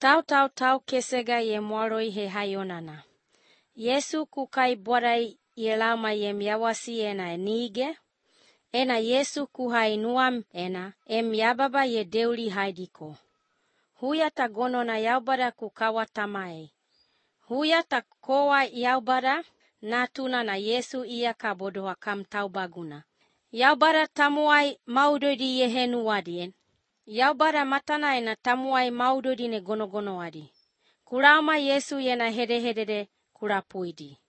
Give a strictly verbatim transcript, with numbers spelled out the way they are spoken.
Tau tau tau kesega ye mwaroi he hayonana. Yesu kukai borai ye lama ye miawasi ena enige. Ena Yesu kuhai nuam ena em yababa ye deuli haidiko. Huya ta gono na yaubara kukawa tamae. Huya ta koa yaubara natuna na Yesu ia kabodoa kam taubaguna. Yaubara tamuai maudodi ye henu wadien. Yaubara matana ena tamuai maudodi ne gono gono wadi. Kurama Yesu yena hede hedede kurapuidi.